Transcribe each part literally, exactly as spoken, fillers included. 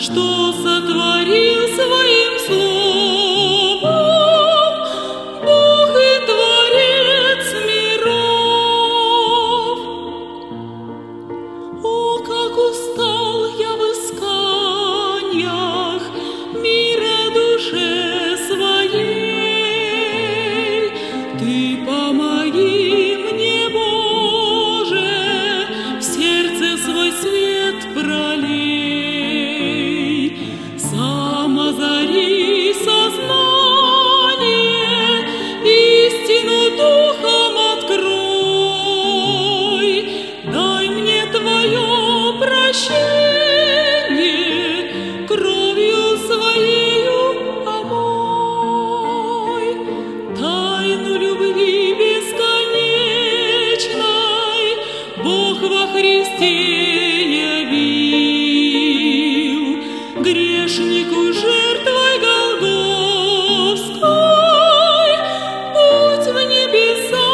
что сотворил своим словом Бог и Творец миров. О, как устал я в исканиях мира душе своей, Ты помоги мне, Боже, в сердце свой свет пролей. Сам озари сознание, истину духом открой. Дай мне Твое прощение, кровью Своею омой. Тайну любви бесконечной Бог во Христе явил, грешнику жертвой голгофской путь в небеса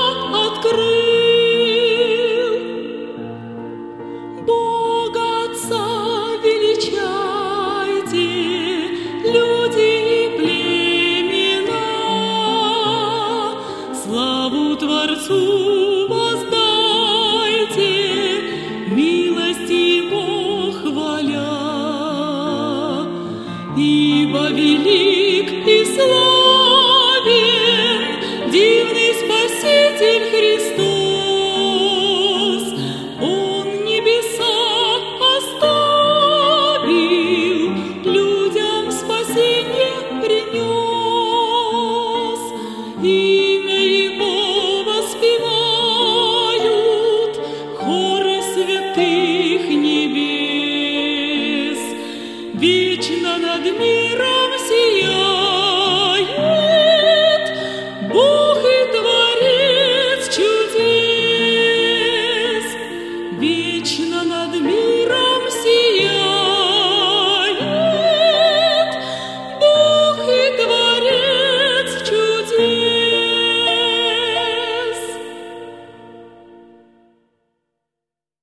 открыл. Бога Отца величайте, люди и племена, славу Творцу воздайте, милость Его хваля. Ибо велик и славен дивный Спаситель Христос. Он небеса оставил, людям спасение принес. Имя Его воспевают хоры святых небес. Вечно над миром сияет